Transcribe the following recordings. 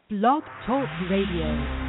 Blog Talk Radio.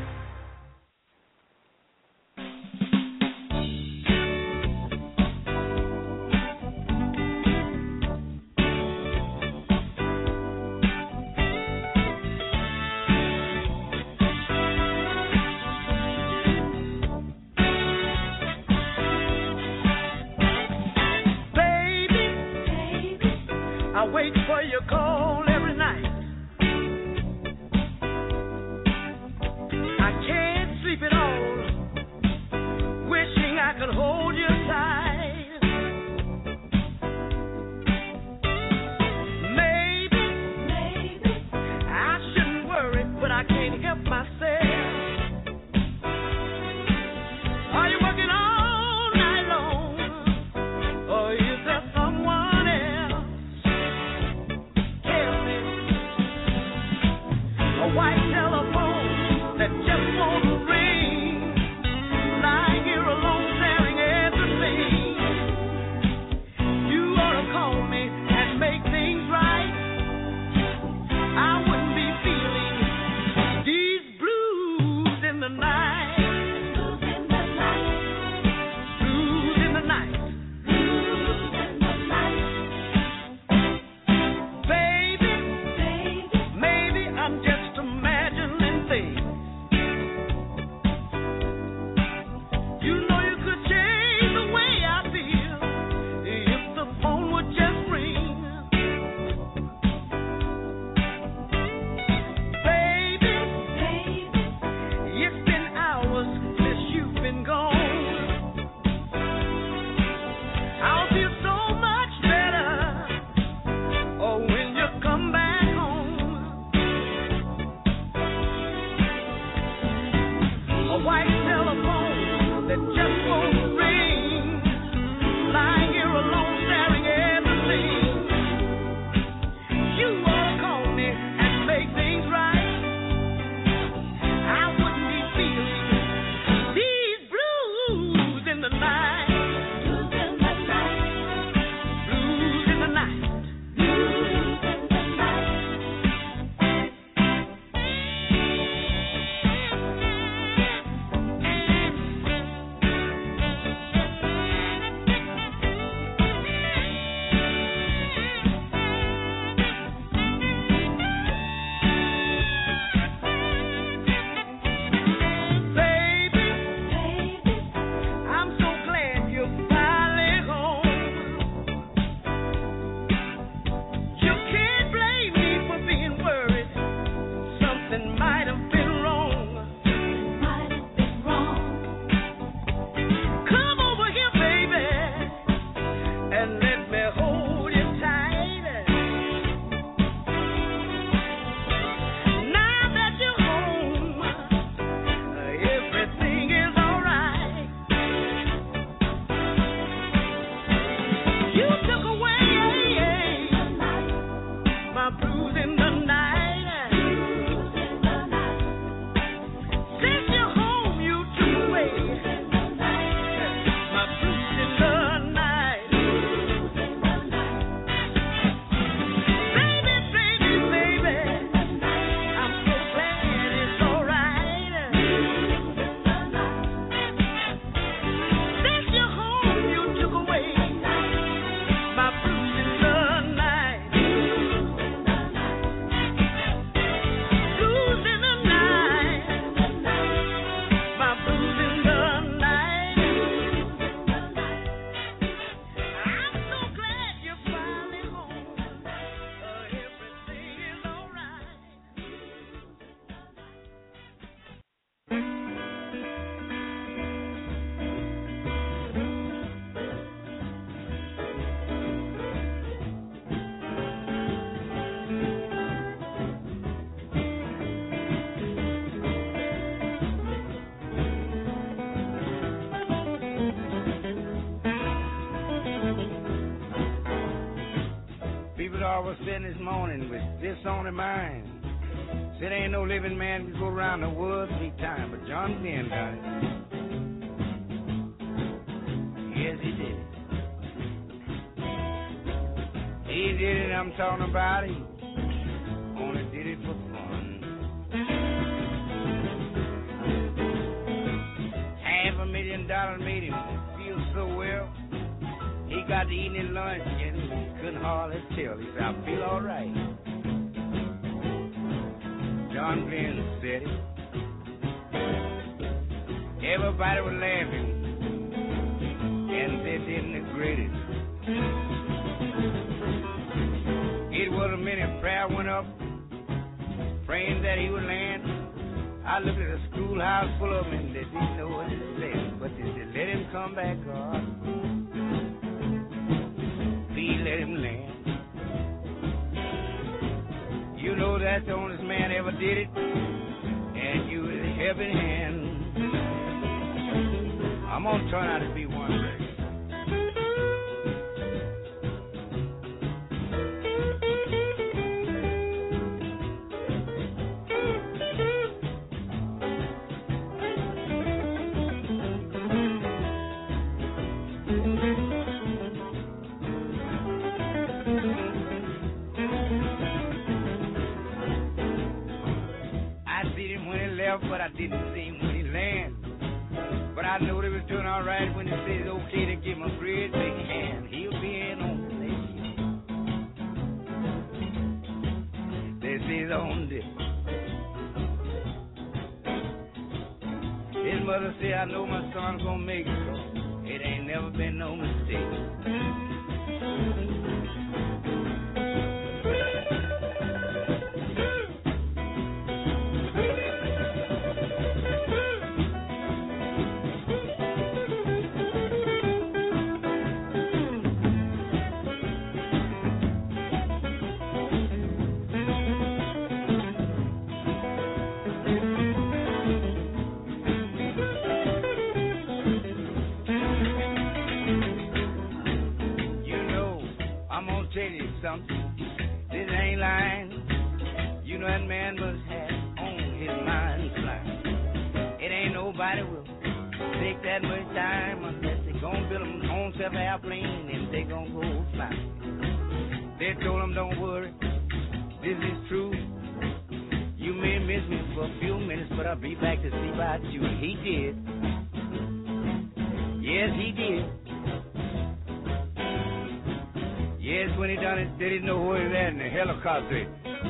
Was sitting this morning with this on their mind. Said ain't no living man can go around the woods 3 times, but John Glenn got it. Yes, he did it. He did it, I'm talking about it. Only did it for fun. eating his lunch and couldn't hardly tell. He said, I feel all right. John Glenn said it. Everybody was laughing, and they didn't agree it. It was a minute prayer went up, praying that he would land. I looked at a schoolhouse full of them, and they didn't know what to say. But they said, let him come back, God. Please let him land. You know that's the only man ever did it, and you was a helping hand. I'm gonna turn out to be one day. But I didn't see him when he landed. But I know they was doing all right when they said it's okay to give him a great big hand. He'll be in on the nation. This is on this. His mother said, I know my son's gonna make it, so it ain't never been no mistake. This ain't lying. You know that man must have on his mind flying. It ain't nobody will take that much time unless they gon' build them own self airplane and they gon' go fly. They told him, don't worry, this is true. You may miss me for a few minutes, but I'll be back to see about you. He did. Yes, he did. Yes, when he done it, they didn't know who he was at in the helicopter.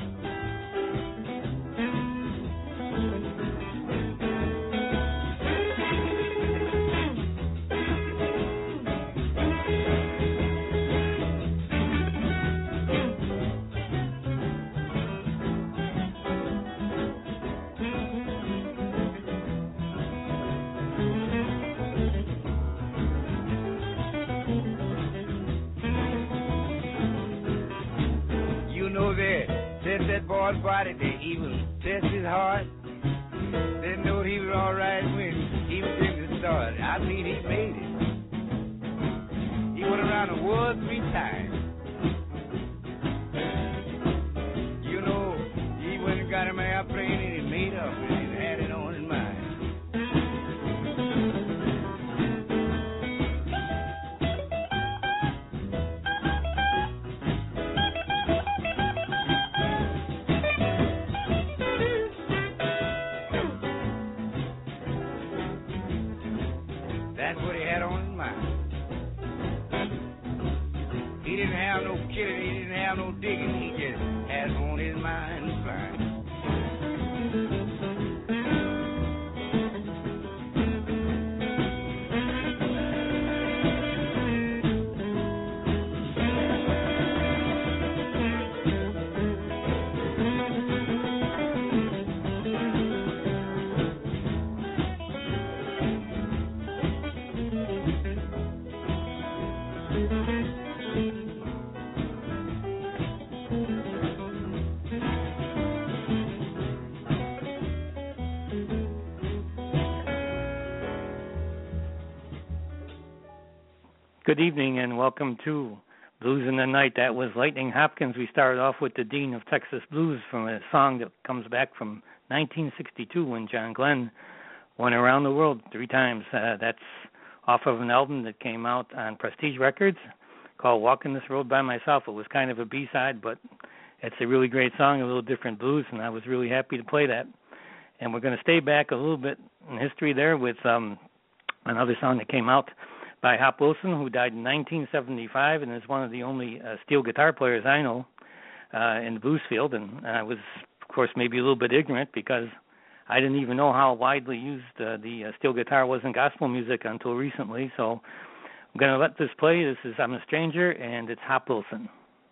Test that boy's body, they even test his heart. They know he was all right when he was in the start. I mean, he made it. He went around the world 3 times. You know, he went and got him an airplane and he made up and he had it on his mind. That's what he had on his mind. He didn't have no killing, he didn't have no digging, he just had on his mind flying. Good evening and welcome to Blues in the Night. That was Lightning Hopkins. We started off with the Dean of Texas Blues from a song that comes back from 1962 when John Glenn went around the world 3 times. That's off of an album that came out on Prestige Records called Walking This Road by Myself. It was kind of a B-side, but it's a really great song, a little different blues, and I was really happy to play that. And we're going to stay back a little bit in history there with another song that came out by Hop Wilson, who died in 1975 and is one of the only steel guitar players I know in the blues field. And I was, of course, maybe a little bit ignorant because I didn't even know how widely used the steel guitar was in gospel music until recently. So I'm going to let this play. This is I'm a Stranger, and it's Hop Wilson.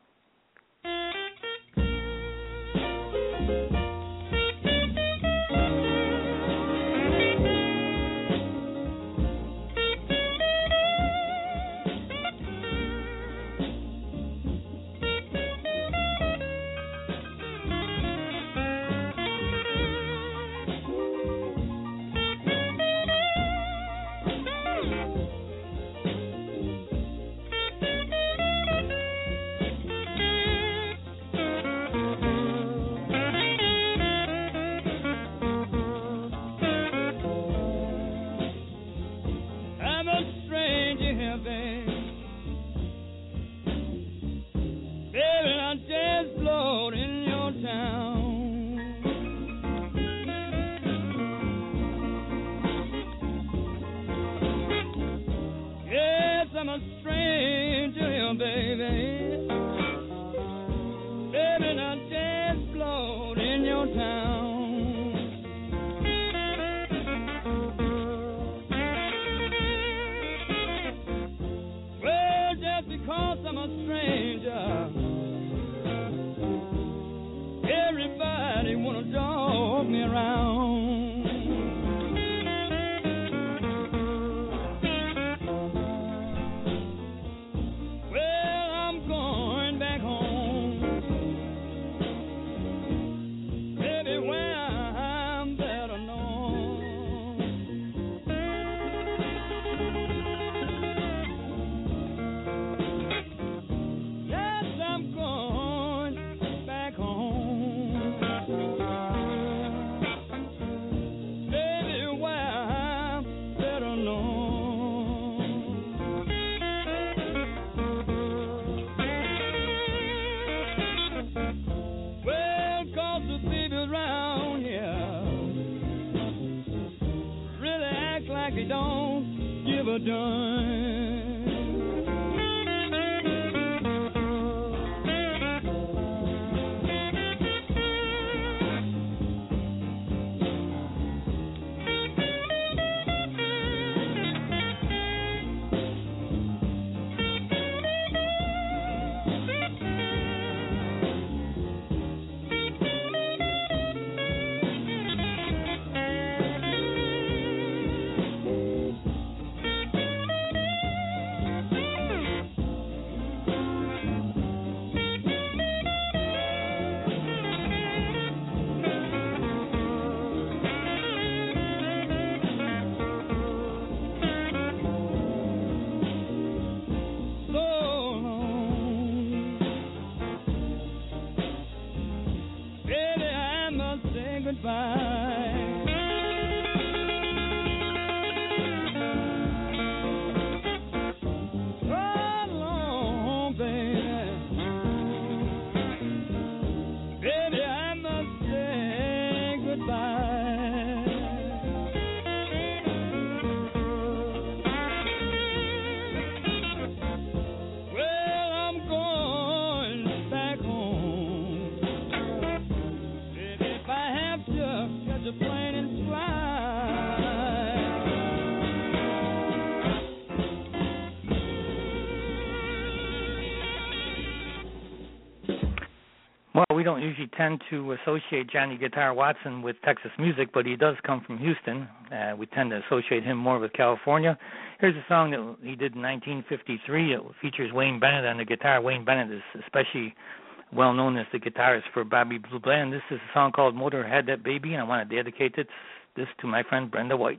Well, we don't usually tend to associate Johnny Guitar Watson with Texas music, but he does come from Houston. We tend to associate him more with California. Here's a song that he did in 1953. It features Wayne Bennett on the guitar. Wayne Bennett is especially well known as the guitarist for Bobby Blue Bland. This is a song called Motor Had That Baby, and I want to dedicate this to my friend Brenda White.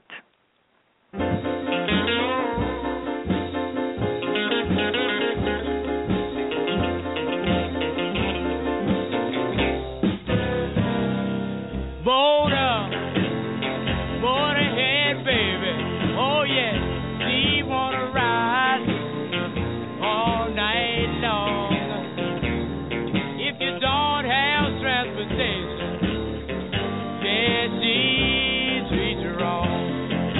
Yeah, she's sweet wrong.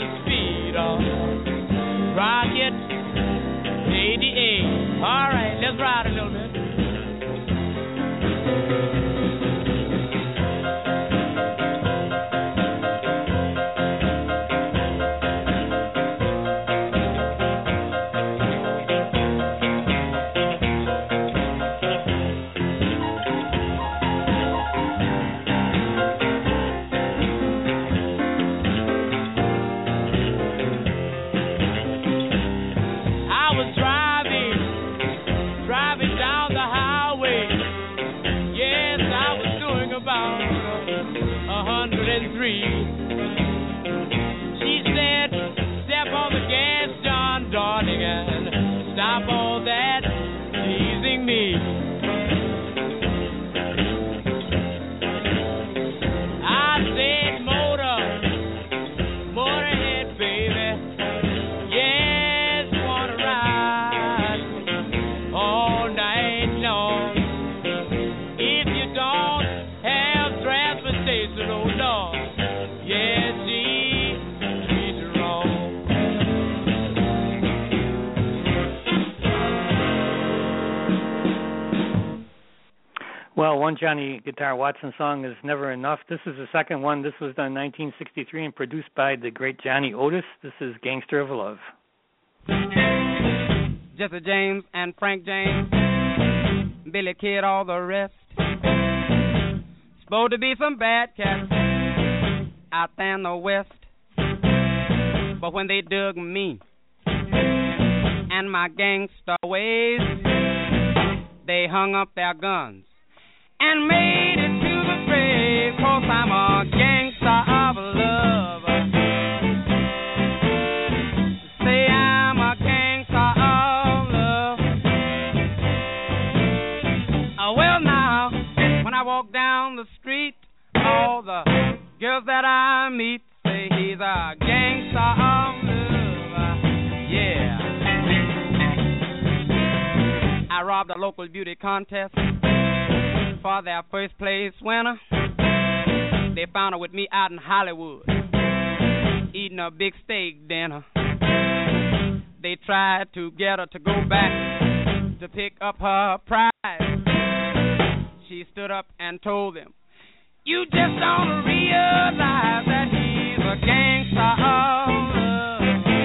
the speed of Rocket 88. All right, let's ride a little bit. She said, step on the gas, John, darling, and stop all that teasing me. I said, motorhead, baby, yes, wanna ride all night long. If you don't have transportation, oh Lord, yes, she's wrong. Well, one Johnny Guitar Watson song is Never Enough. This is the second one. This was done in 1963 and produced by the great Johnny Otis. This is Gangster of Love. Jesse James and Frank James, Billy Kid, all the rest. Supposed to be some bad cats out there in the West. But when they dug me and my gangster ways, they hung up their guns and made it to the grave. 'Cause I'm a gangster of love. Say I'm a gangster of love. Well now, when I walk down the street, all the girls that I meet say he's a gangster of love. Yeah. I robbed a local beauty contest for their first place winner. They found her with me out in Hollywood, eating a big steak dinner. They tried to get her to go back to pick up her prize. She stood up and told them, you just don't realize that he's a gangster of love.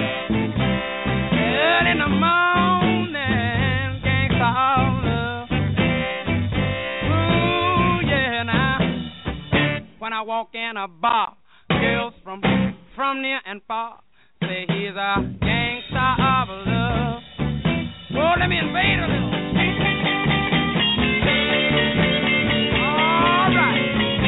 Early in the morning, gangster of love. Ooh, yeah, now. When I walk in a bar, girls from near and far say he's a gangster of love. Oh, let me invade a little. All right.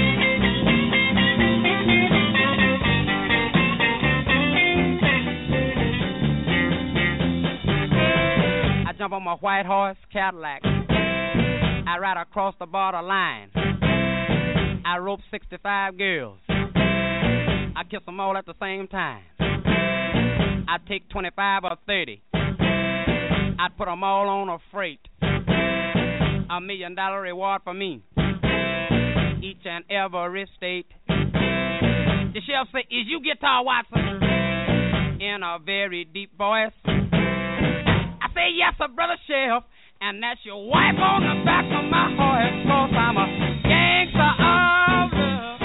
I jump on my white horse Cadillac. I ride across the borderline. I rope 65 girls. I kiss them all at the same time. I take 25 or 30. I put them all on a freight. $1 million reward for me. Each and every state. The sheriff say, is you Guitar Watson? In a very deep voice. I say, yes, sir, brother sheriff. And that's your wife on the back of my horse. 'Cause I'm a gangster of love.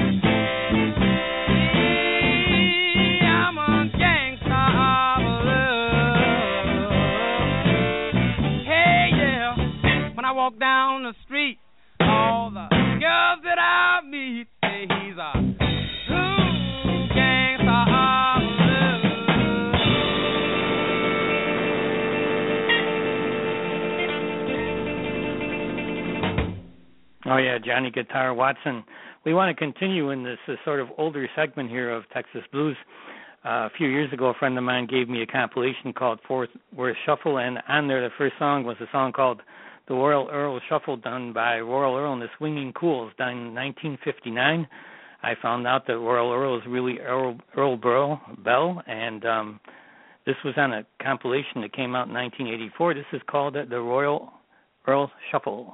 Yeah, I'm a gangster of love. Hey, yeah. When I walk down the street, all the girls that I meet say he's a gangster of love. Oh, yeah, Johnny Guitar Watson. We want to continue in this sort of older segment here of Texas Blues. A few years ago, a friend of mine gave me a compilation called Fort Worth Shuffle, and on there the first song was a song called The Royal Earl Shuffle, done by Royal Earl and the Swinging Cools, done in 1959. I found out that Royal Earl is really Earl Bell, and this was on a compilation that came out in 1984. This is called The Royal Earl Shuffle.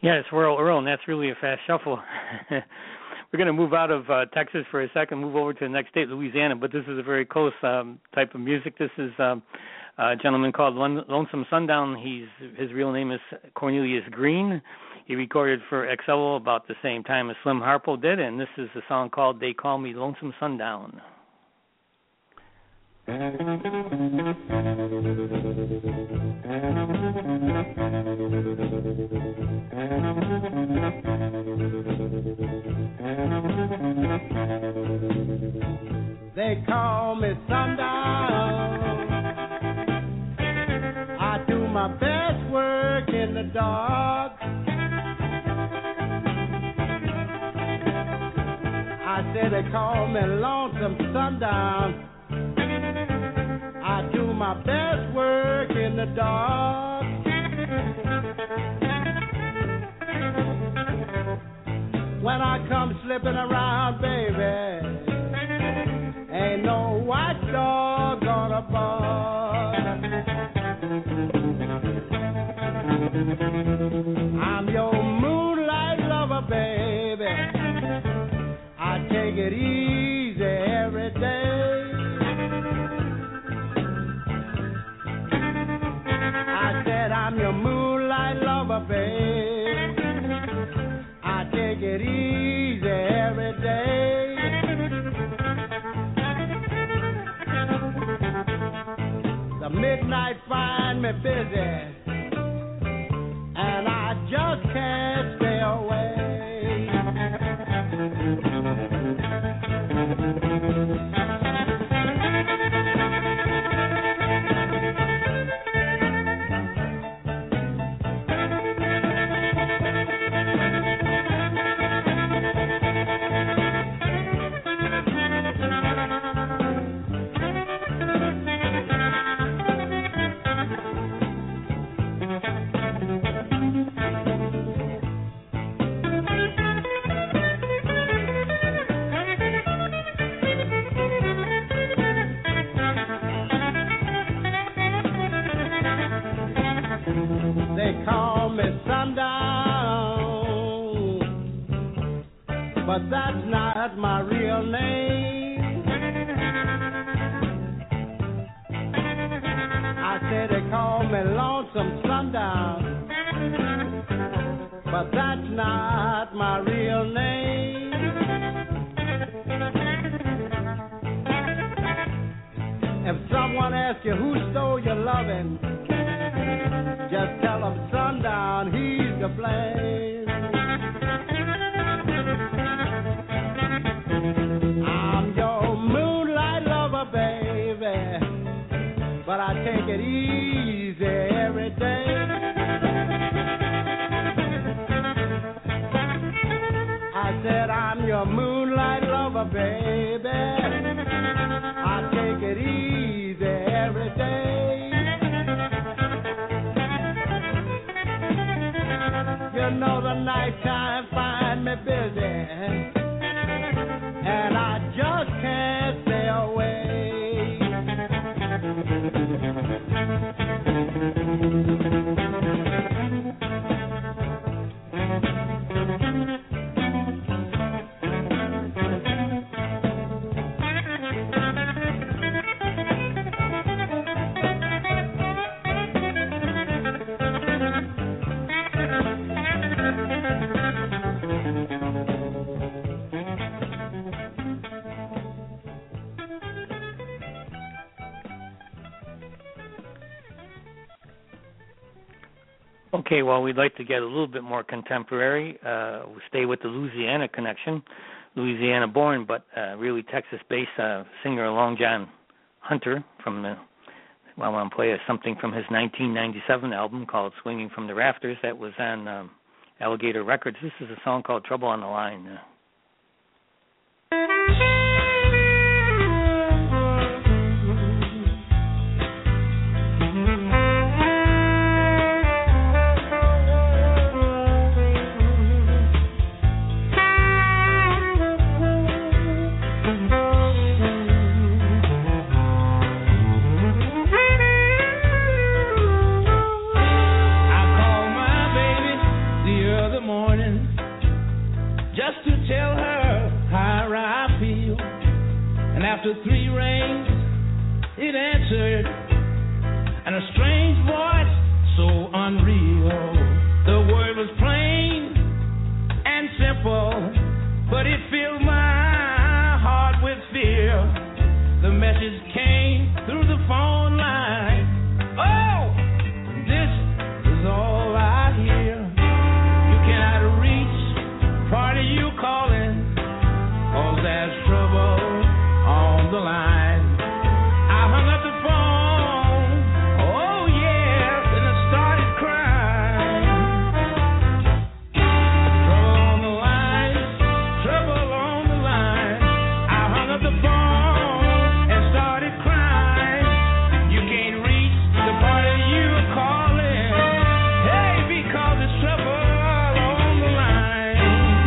Yeah, it's Royal Earl, and that's really a fast shuffle. We're going to move out of Texas for a second, move over to the next state, Louisiana, but this is a very close type of music. This is a gentleman called Lonesome Sundown. His real name is Cornelius Green. He recorded for XL about the same time as Slim Harpo did, and this is a song called They Call Me Lonesome Sundown. They call me Sundown. I do my best work in the dark. I said they call me Lonesome Sundown. I do my best work in the dark. When I come slipping around, baby, ain't no white dog gonna bark. I'm your moonlight lover, baby. I take it easy every day. I said I'm your moonlight lover, baby. I take it easy every day. The midnight find me busy, and I just can't stay away. They call me Sundown, but that's not my real name. I said they call me Lonesome Sundown, but that's not my real name. If someone asks you who stole your loving, just tell him Sundown, he's to blame. I'm your moonlight lover, baby, but I take it easy every day. I said I'm your moonlight lover, baby. I take it easy every day. You know the nighttime find me busy, and I just can't stay away. Okay, well, we'd like to get a little bit more contemporary. We'll stay with the Louisiana connection. Louisiana born, but really Texas-based singer Long John Hunter from the, well, I want to play something from his 1997 album called Swinging from the Rafters that was on Alligator Records. This is a song called Trouble on the Line. The other after 3 rings, it answered, and a strange voice so unreal. The word was plain and simple, but it filled my heart with fear. The message came through the phone line. Oh, this is all I hear. You cannot reach part of you calling, 'cause there's trouble on the line. I hung up the phone, oh yes, and I started crying. Trouble on the line, trouble on the line. I hung up the phone and started crying. You can't reach the part of you calling, hey, because it's trouble on the line.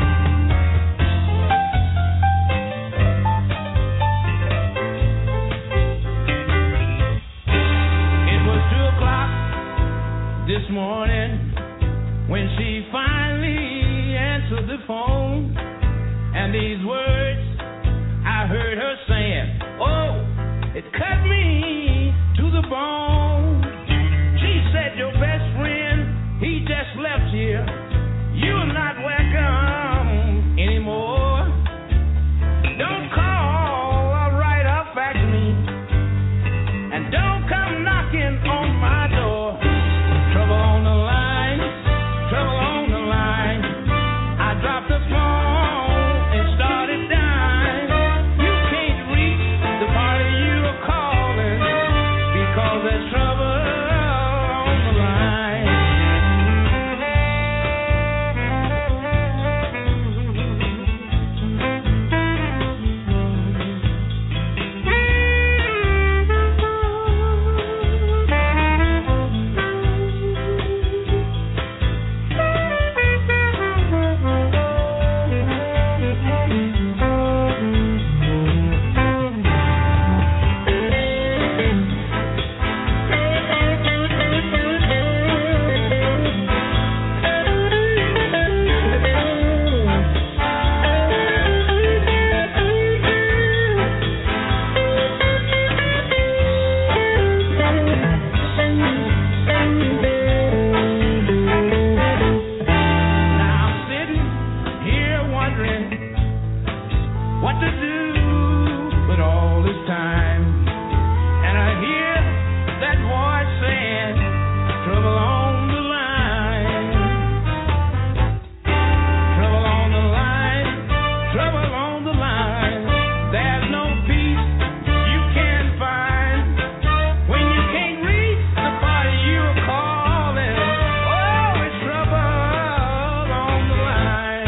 It was 2 o'clock this morning when she finally answered the phone, and these words I heard her saying, oh, it cut me to the bone. She said, your best friend, he just left here. You're not welcome anymore. Don't call or write or fax me, and don't come knocking on my door. Trouble on the line, trouble on the line. I dropped the phone and started dying. You can't reach the part of you are calling, because there's trouble on the line. Now I'm sitting here wondering what to do with all this time, and I hear that voice saying, trouble on the line, trouble on the line, trouble on the line. There's no peace you can find when you can't reach the party you're calling. Oh, it's trouble on the line.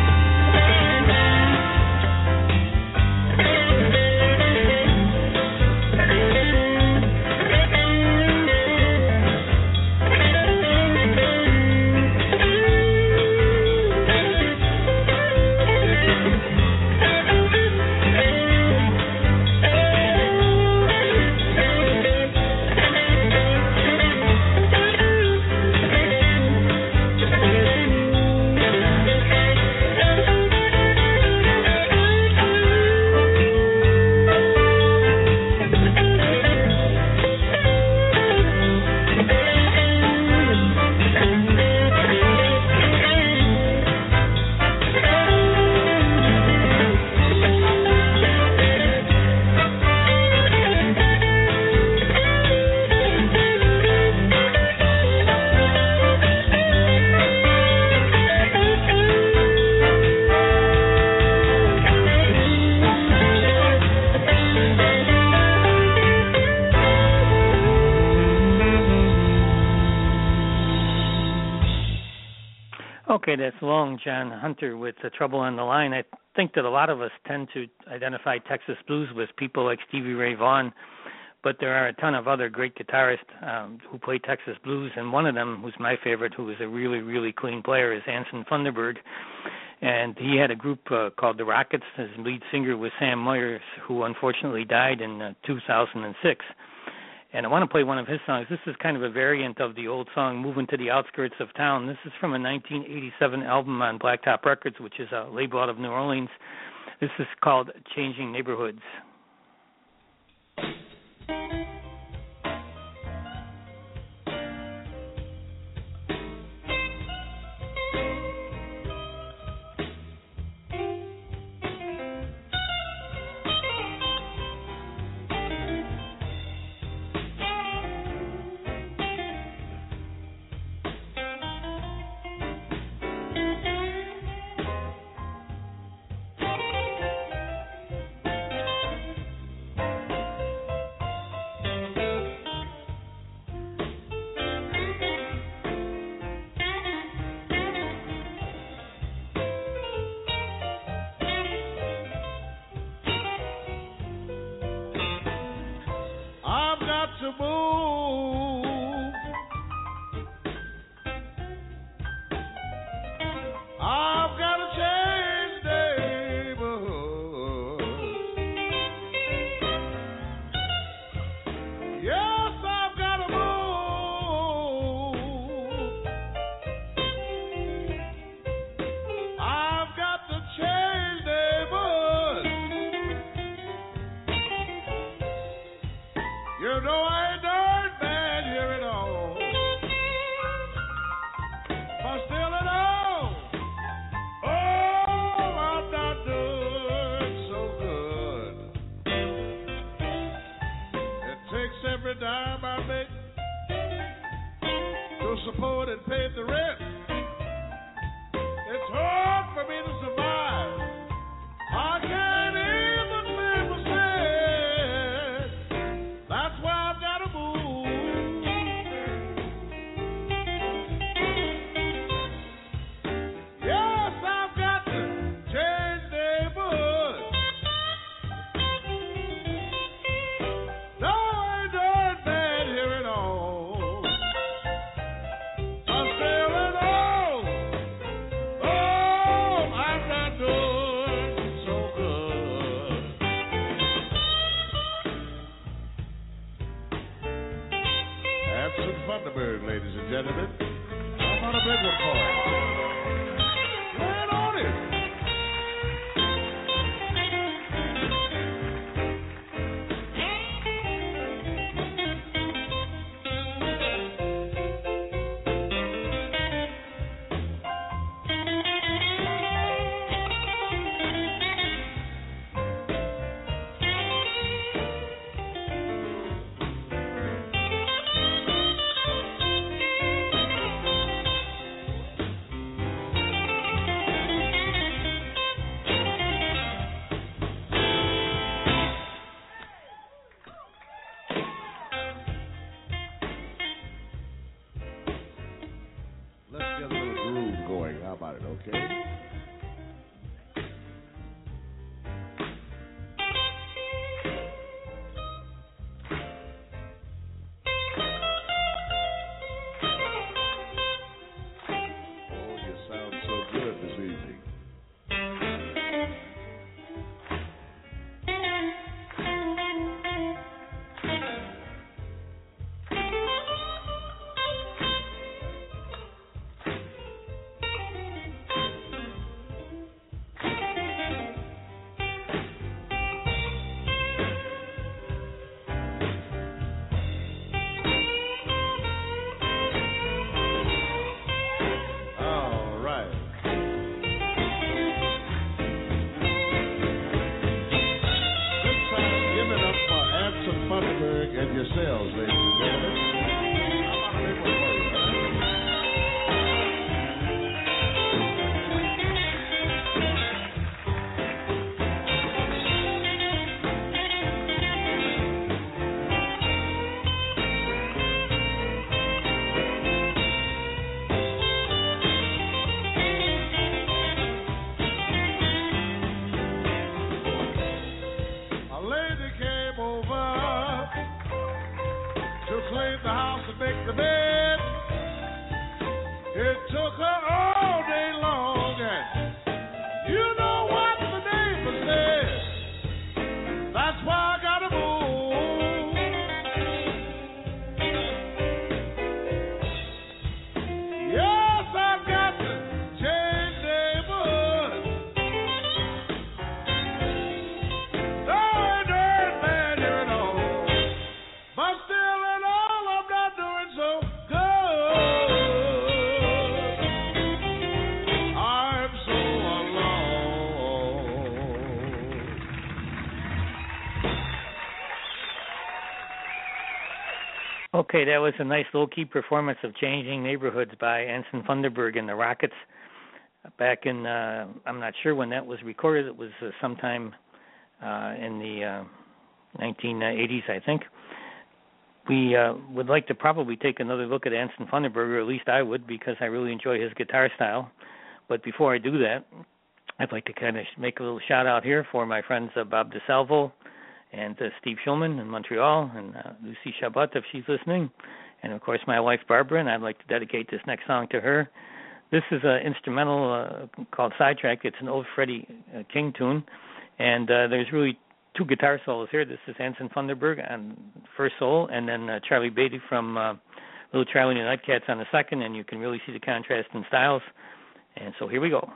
Okay, that's Long John Hunter with the Trouble on the Line. I think that a lot of us tend to identify Texas blues with people like Stevie Ray Vaughan, but there are a ton of other great guitarists who play Texas blues, and one of them, who's my favorite, who is a really, really clean player, is Anson Thunderbird. And he had a group called the Rockets. His lead singer was Sam Myers, who unfortunately died in 2006. And I want to play one of his songs. This is kind of a variant of the old song, Moving to the Outskirts of Town. This is from a 1987 album on Blacktop Records, which is a label out of New Orleans. This is called Changing Neighborhoods. to move. I've got to change neighborhood. Yes, I've got to move. I've got to change neighborhood. You know I ain't done bad here at all, but still at all, oh, I'm not doing so good. It takes every dime I make to support and pay the rent. It's hard for me to survive. I can't even live a cent. That's why I've got to move. Yes, I've got to change neighborhood. No, I ain't doing bad here at all. I'm still at all. Oh, I'm not doing so good. Absent Thunderbird, ladies and gentlemen. I'm on a big one for you. Right on it. Let's get a little groove going. How about it, okay? Oh, you sound so good this evening. All right. This time, give it up for Anson Funderburg and yourselves, ladies and gentlemen. I'm on a big one for you, all A lady came over to clean the house and make the bed. It took her all day long, and you know what the neighbor said. That's why I gotta move. Yes, I've got to change neighborhood. No, I ain't doing bad here at all. But still in all, I'm not doing so good. I'm so alone. Okay, that was a nice low-key performance of Changing Neighborhoods by Anson Funderburg and the Rockets back in, I'm not sure when that was recorded. It was sometime in the 1980s, I think. We would like to probably take another look at Anson Funderburg, or at least I would, because I really enjoy his guitar style. But before I do that, I'd like to kind of make a little shout-out here for my friends Bob DeSalvo and Steve Schulman in Montreal, and Lucy Chabot if she's listening, and of course my wife Barbara, and I'd like to dedicate this next song to her. This is an instrumental called Sidetrack. It's an old Freddie King tune, and there's really two guitar solos here. This is Anson Funderburg on first solo, and then Charlie Beatty from Little Charlie and the Nightcats on the second, and you can really see the contrast in styles. And so here we go.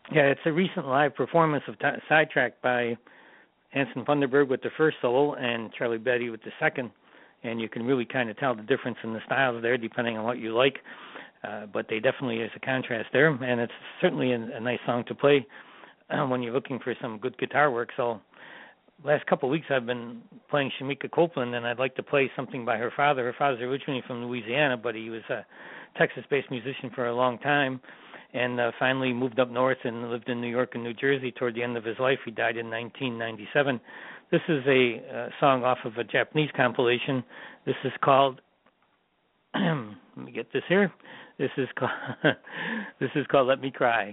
Yeah, it's a recent live performance of Sidetrack by Anson Funderburg with the first solo and Charlie Betty with the second, and you can really kind of tell the difference in the styles there depending on what you like, but they definitely is a contrast there, and it's certainly a nice song to play when you're looking for some good guitar work. So last couple of weeks I've been playing Shamika Copeland, and I'd like to play something by her father. Her father's originally from Louisiana, but he was a Texas-based musician for a long time, and finally moved up north and lived in New York and New Jersey toward the end of his life. He died in 1997. This is a song off of a Japanese compilation. This is called, let me get this here. This is called Let Me Cry.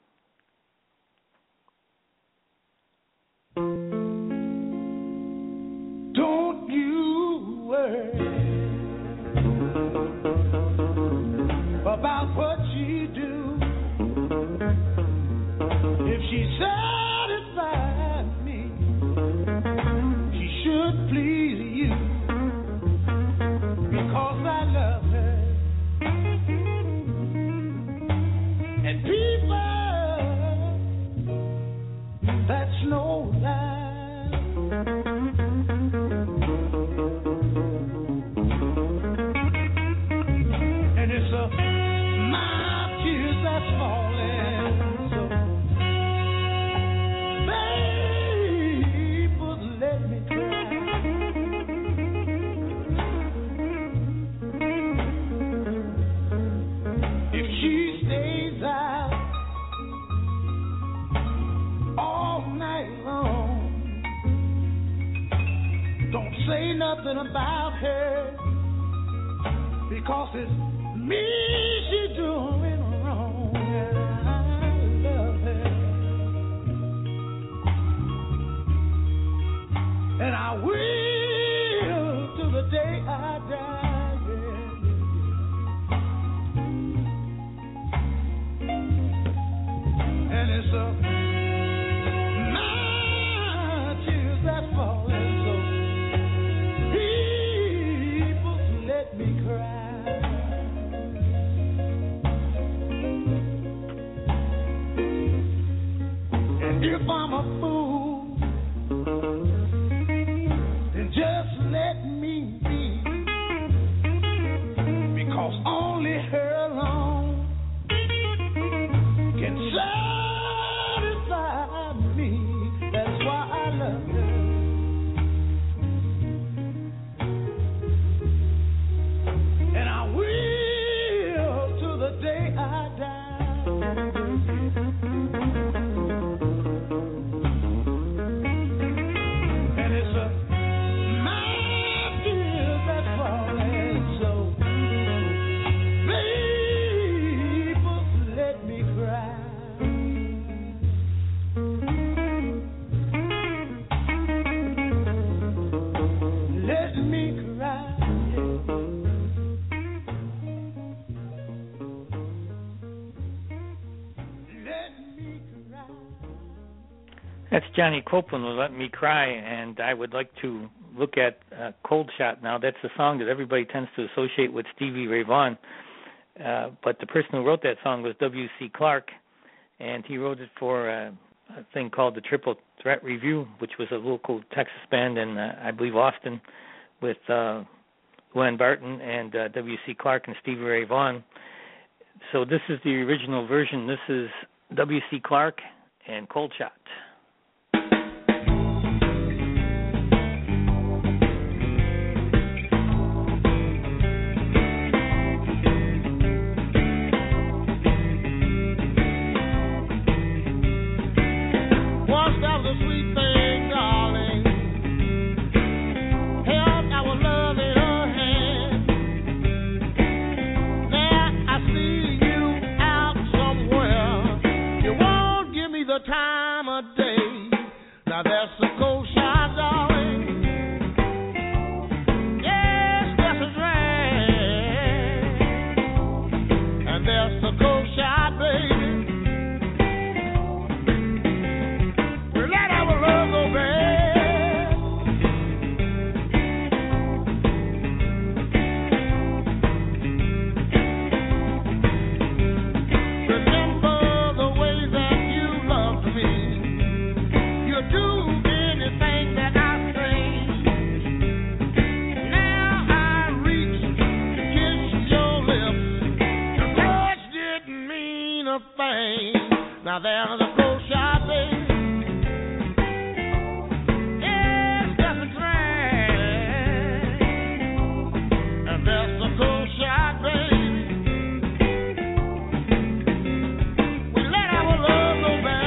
Don't you worry about what she do. If she satisfies me, she should please you, because I love her. And people, that's no lie. And it's my tears that's falling. So, baby, let me cry. If she stays out all night long, don't say nothing about her, because it's me she's doing wrong. I love her, and I will till the day I die. Yeah. And it's my tears that's falling. So people, let me cry. If I'm a fool, then just let me be, because only her alone can satisfy me. That's why I love her. And I will till the day I die. That's Johnny Copeland with Let Me Cry, and I would like to look at Cold Shot now. That's a song that everybody tends to associate with Stevie Ray Vaughan, but the person who wrote that song was W.C. Clark, and he wrote it for a thing called the Triple Threat Review, which was a local Texas band in, I believe, Austin, with Glenn Barton and W.C. Clark and Stevie Ray Vaughan. So this is the original version. This is W.C. Clark and Cold Shot. Time of day. Now that's a cold shot, darling. Yes, that's a drag. And that's a cold shot, baby. We let our love go bad. Remember the way that you train. Now there's a cold shot, baby. Yes, that's a train. And there's a cold shot, baby. We let our love go back.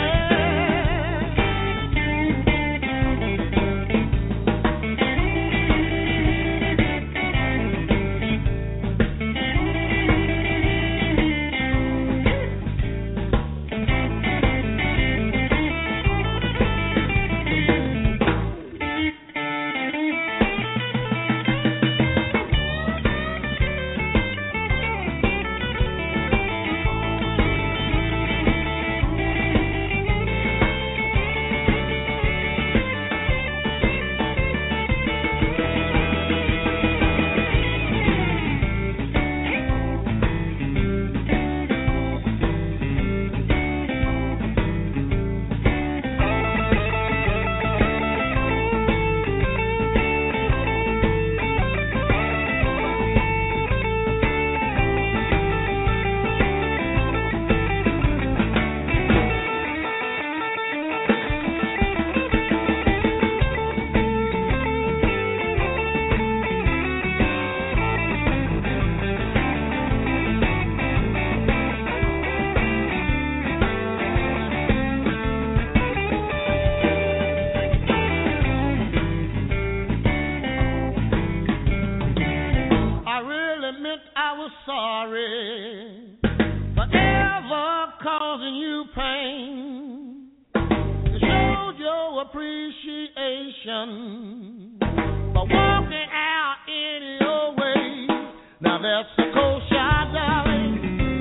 Sorry for ever causing you pain. You showed your appreciation for walking out in your way. Now that's a cold shot, darling.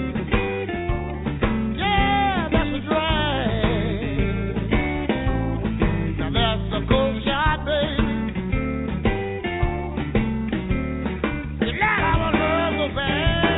Yeah, that's a drag. Now that's a cold shot, baby. You let our love go back.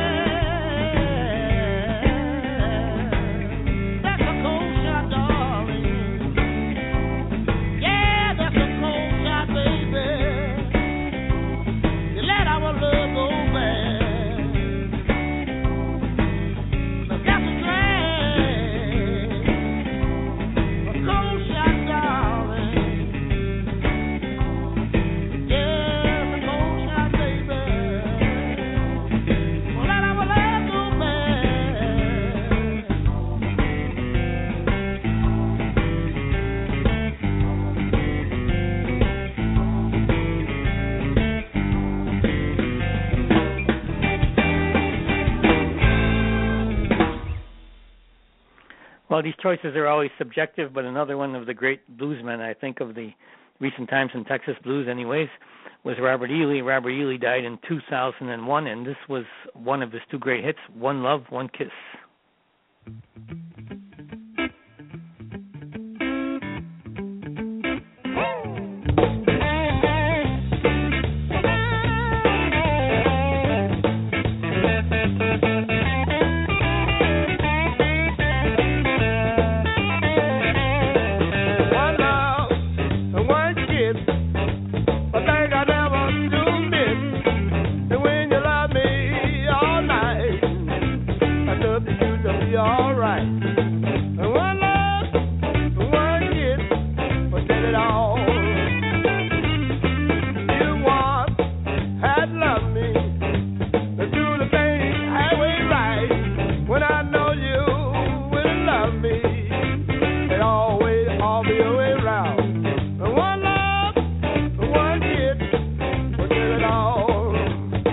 Well, these choices are always subjective, but another one of the great bluesmen, I think, of the recent times in Texas blues anyways, was Robert Ely. Robert Ely died in 2001, and this was one of his two great hits, One Love, One Kiss.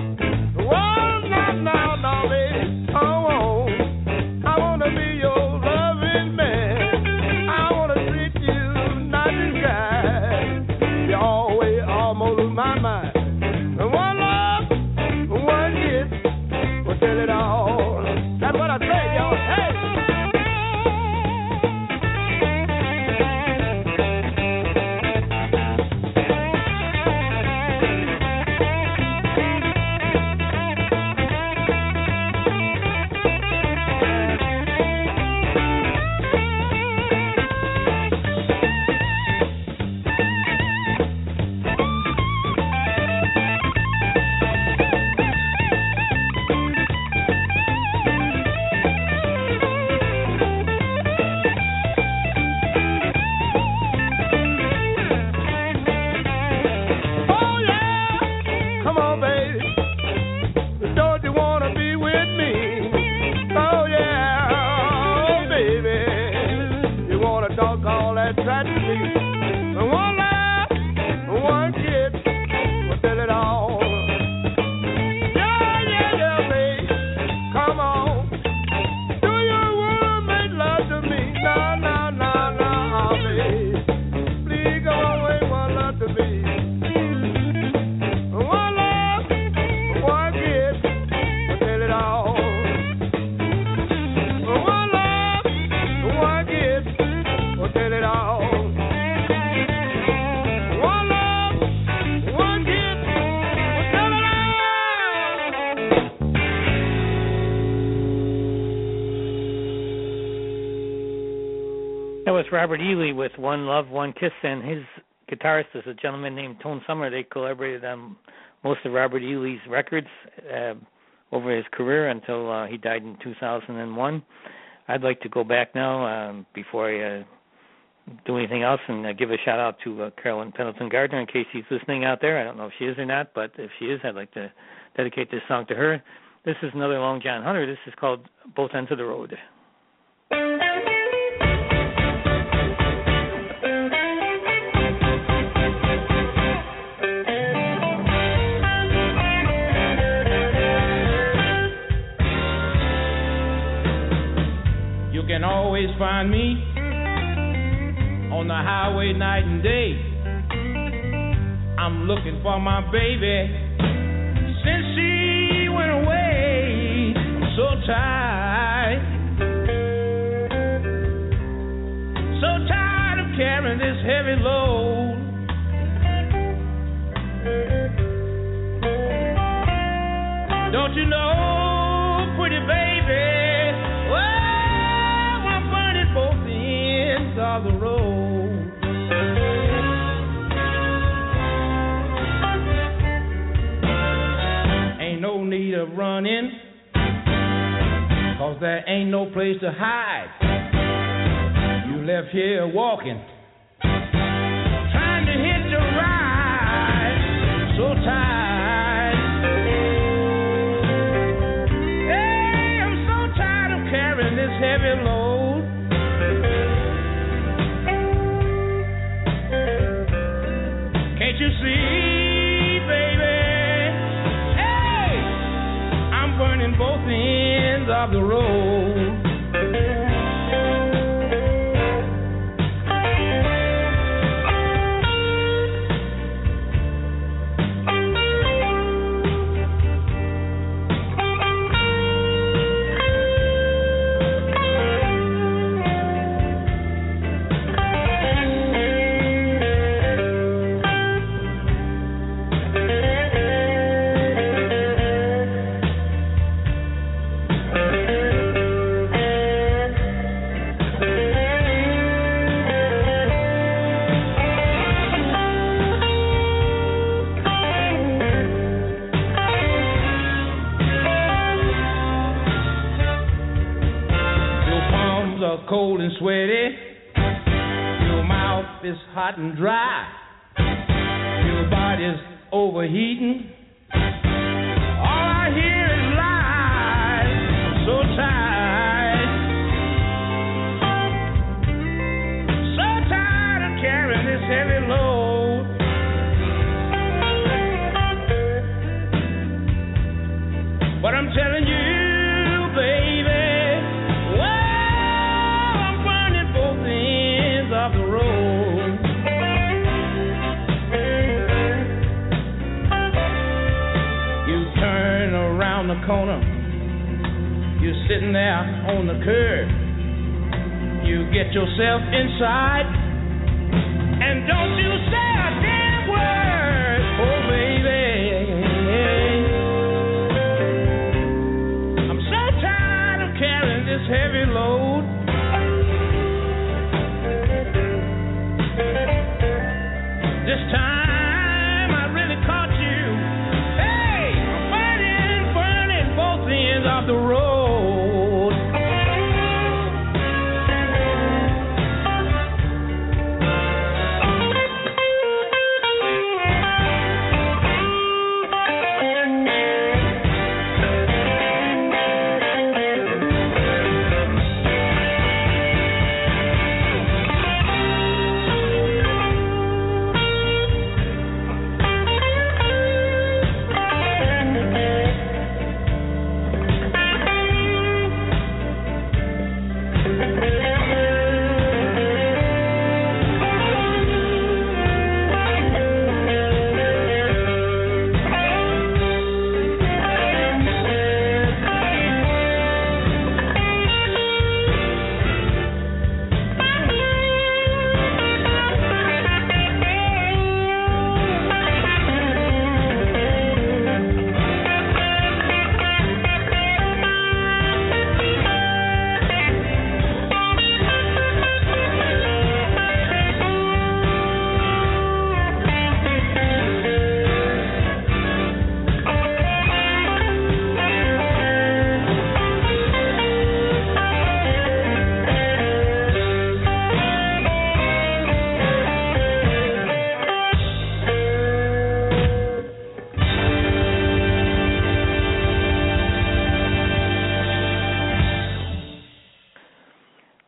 Your that tried to leave. One laugh, one kid will tell it all. Yeah, yeah, yeah, babe, come on. Do you wanna make love to me? No, no, no, no, babe. Please come on, make one love to me. One laugh, one kid will tell it all. One laugh, one kid will tell it all. One love, one kid will tell it all. That was Robert Ely with One Love, One Kiss, and his guitarist is a gentleman named Tone Summer. They collaborated on most of Robert Ely's records over his career until he died in 2001. I'd like to go back now before I do anything else and give a shout-out to Carolyn Pendleton Gardner in case she's listening out there. I don't know if she is or not, but if she is, I'd like to dedicate this song to her. This is another Long John Hunter. This is called Both Ends of the Road. You can always find me on the highway night and day. I'm looking for my baby since she went away. I'm so tired of carrying this heavy load. Don't you know, pretty baby, of the road. Ain't no need of running, 'cause there ain't no place to hide. You left here walking, trying to hitch a ride. So tired. Hey, I'm so tired of carrying this heavy load. Can't you see, baby? Hey, I'm burning both ends of the road. Cold and sweaty, your mouth is hot and dry, your body's overheating, all I hear is lies. I'm so tired of carrying this heavy load. But I'm telling you, of the road. You turn around the corner, you're sitting there on the curb. You get yourself inside, and don't you say a damn word, oh baby. I'm so tired of carrying this heavy load. This time I really caught you. Hey, I'm burning both ends of the road.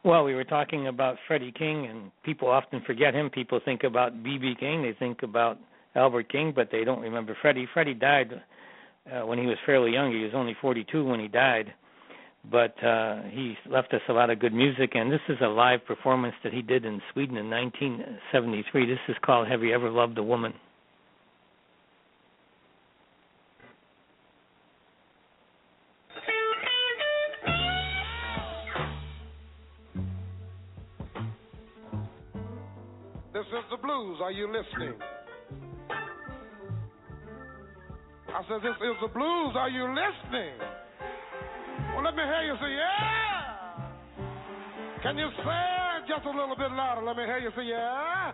Well, we were talking about Freddie King, and people often forget him. People think about B.B. King, they think about Albert King, but they don't remember Freddie. Freddie died when he was fairly young. He was only 42 when he died, but he left us a lot of good music, and this is a live performance that he did in Sweden in 1973. This is called Have You Ever Loved a Woman? This is the blues. Are you listening? I said, this is the blues. Are you listening? Well, let me hear you say, yeah. Can you say it just a little bit louder? Let me hear you say, yeah.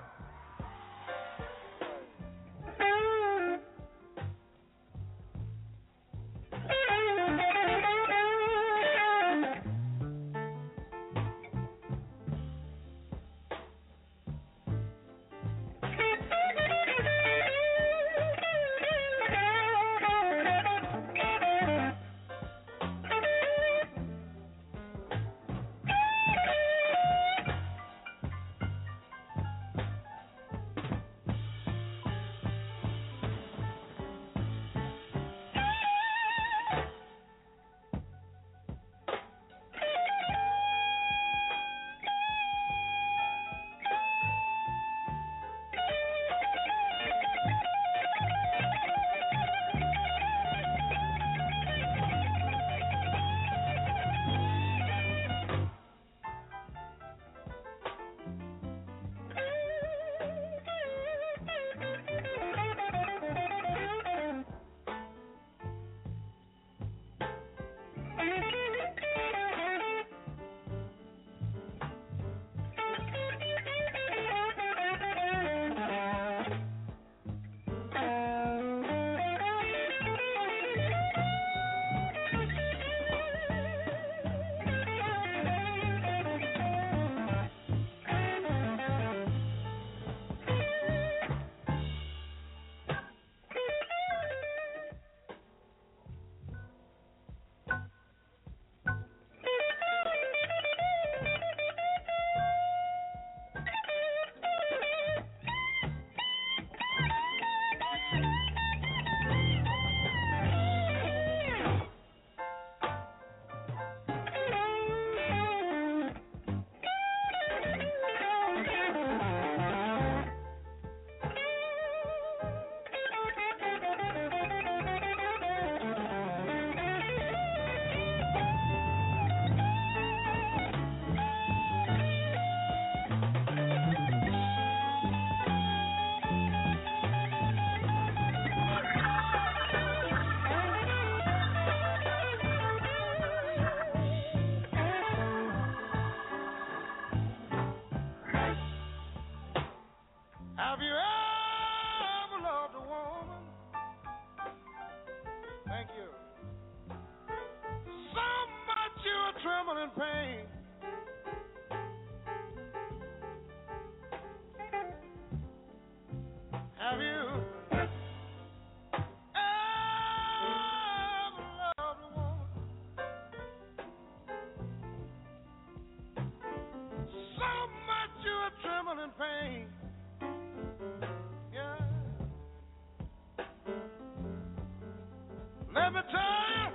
Let me tell you,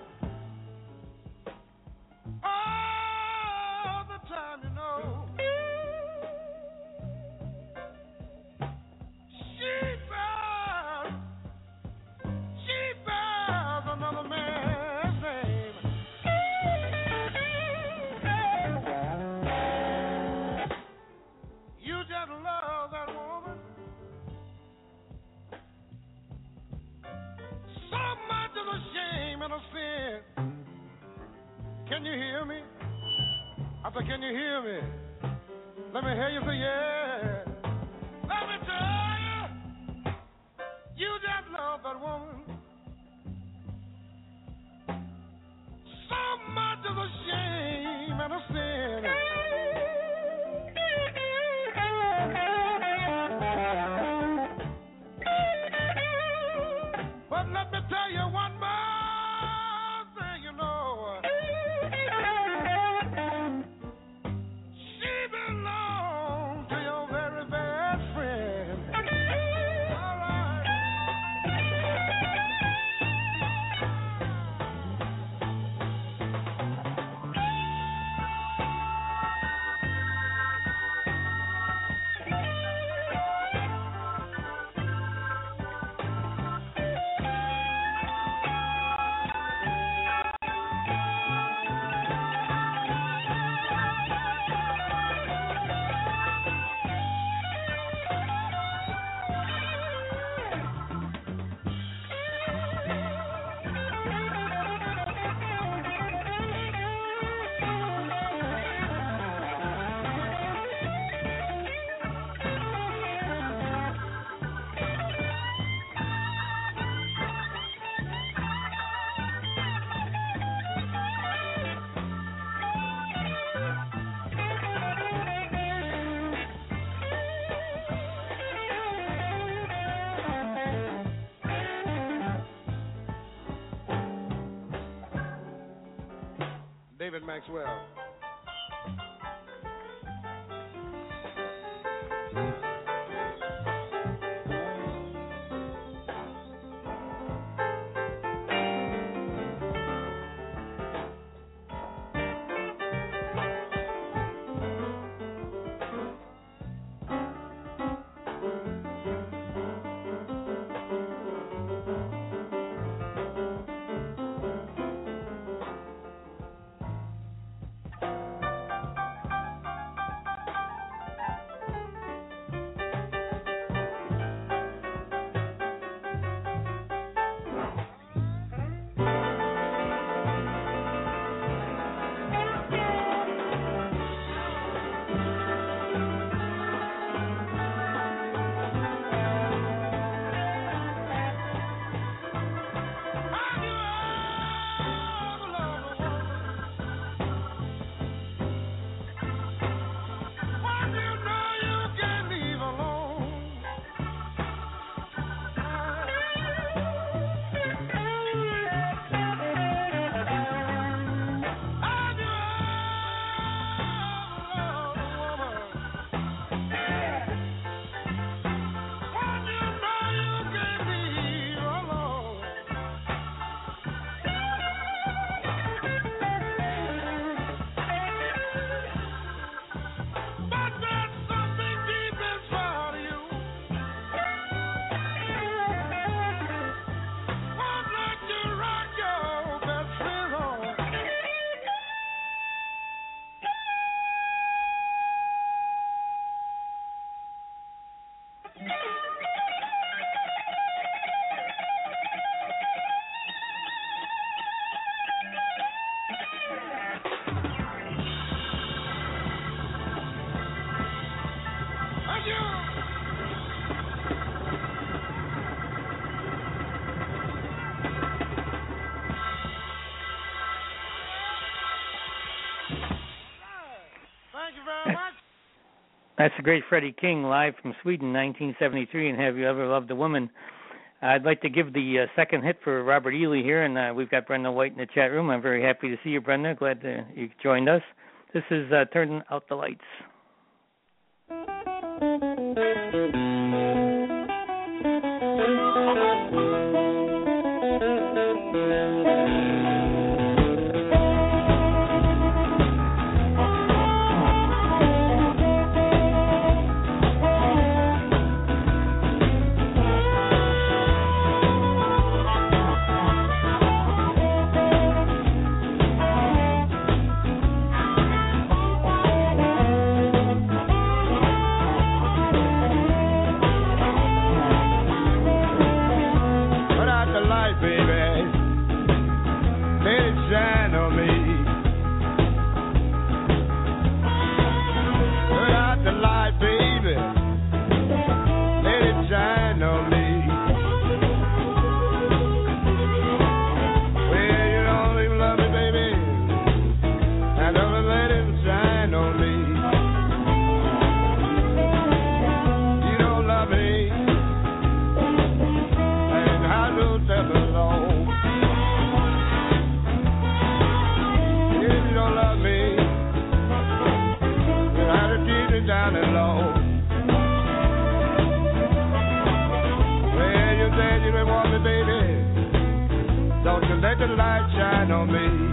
all the time, you know, she bears another man's name. You just love that woman so much of a shame and a sin. Can you hear me? I said, can you hear me? Let me hear you say, yeah. Let me tell you, you just love that woman so much of a shame and a sin. But let me tell you one more thing, you know. David Maxwell. That's the great Freddie King, live from Sweden, 1973, and Have You Ever Loved a Woman? I'd like to give the second hit for Robert Ely here, and we've got Brenda White in the chat room. I'm very happy to see you, Brenda. Glad you joined us. This is Turning Out the Lights. Let the light shine on me.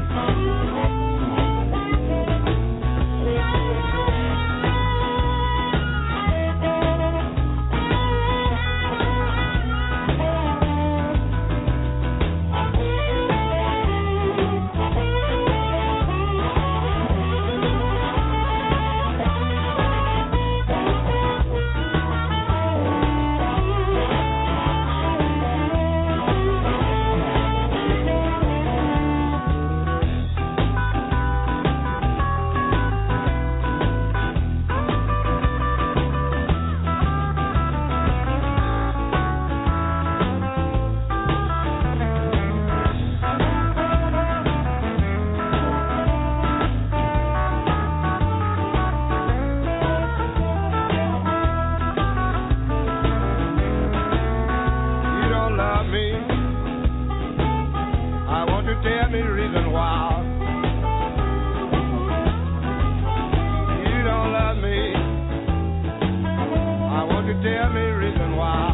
tell me reason why.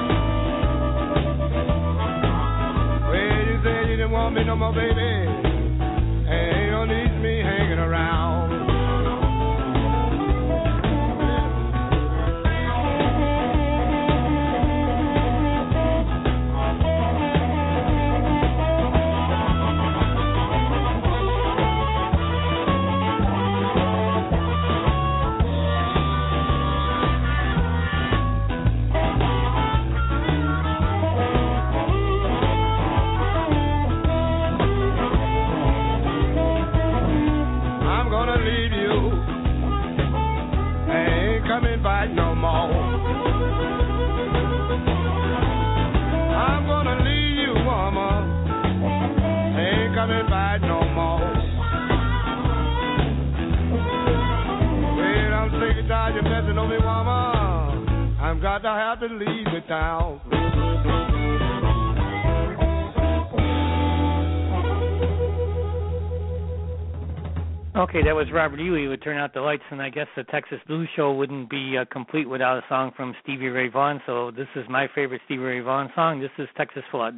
Well, you said you didn't want me no more, baby, and you don't need me hanging around. Coming back no more. I'm gonna leave you, mama. Ain't coming back no more. Well, I'm sick and tired of messing on me, mama. I'm got to have to leave the town. Okay, that was Robert Ely with Turn Out the Lights, and I guess the Texas Blues Show wouldn't be complete without a song from Stevie Ray Vaughan, so this is my favorite Stevie Ray Vaughan song. This is Texas Flood.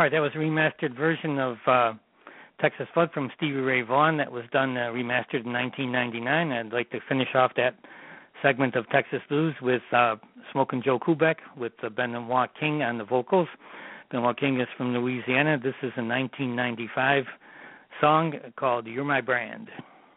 right, that was a remastered version of Texas Flood from Stevie Ray Vaughan that was done remastered in 1999. I'd like to finish off that segment of Texas Blues with Smokin' Joe Kubek with Benoit King on the vocals. Benoit King is from Louisiana. This is a 1995 song called You're My Brand.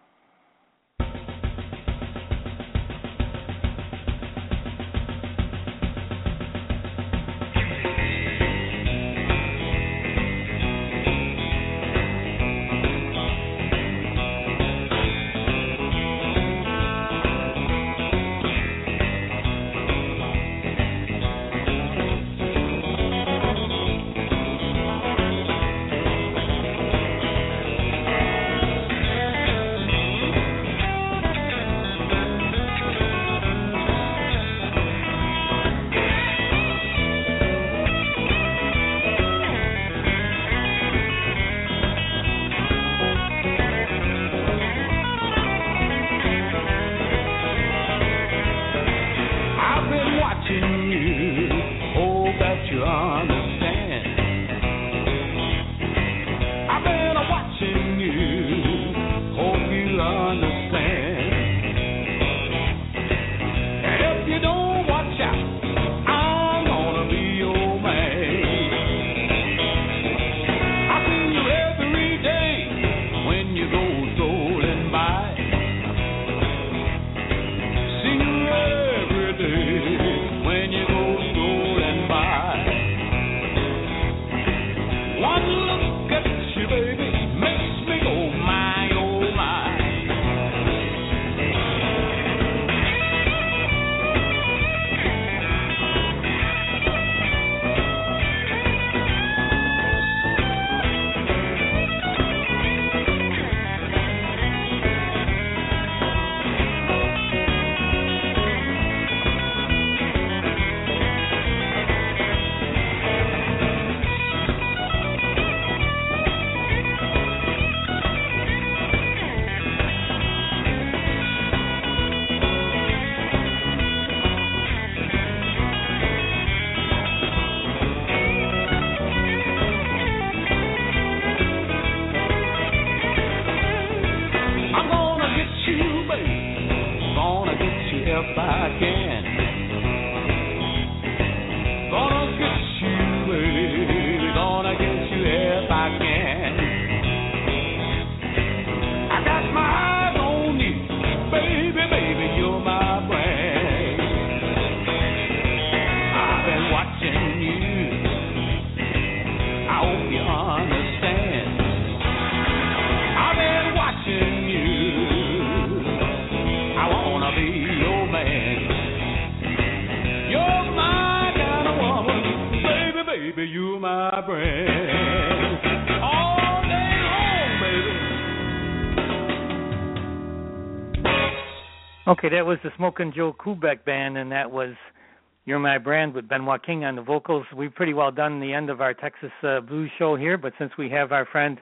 Okay, that was the Smokin' Joe Kubek Band, and that was You're My Brand with Benoit King on the vocals. We've pretty well done the end of our Texas Blues show here, but since we have our friend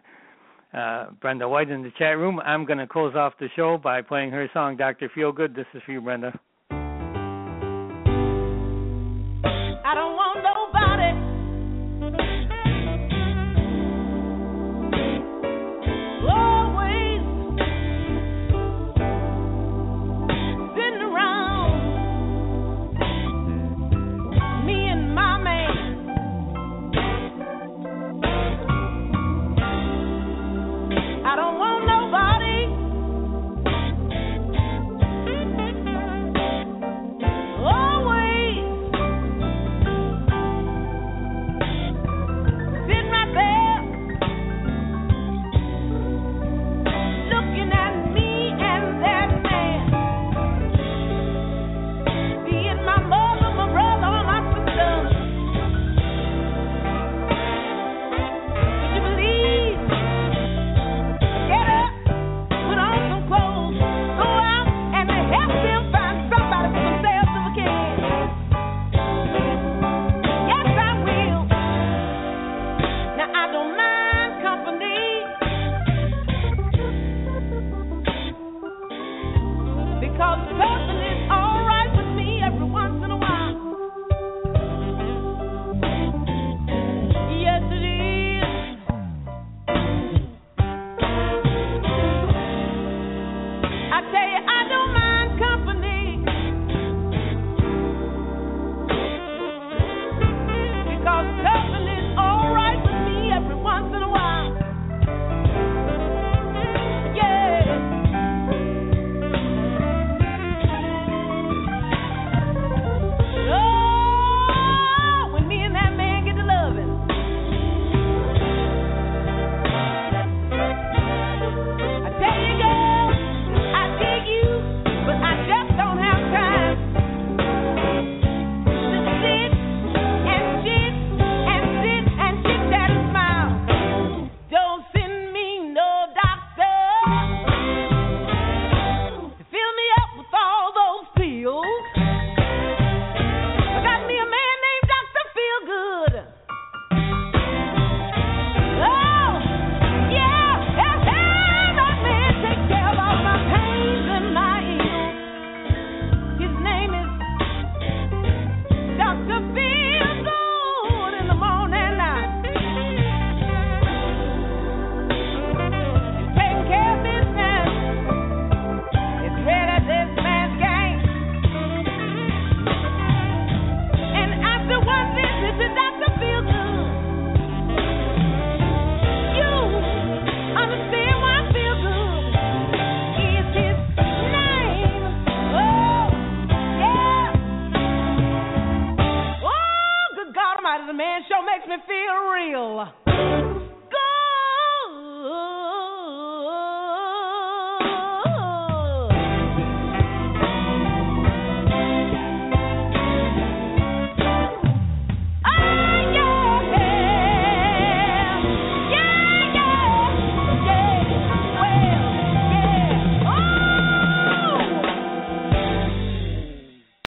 Brenda White in the chat room, I'm going to close off the show by playing her song, Dr. Feelgood. This is for you, Brenda.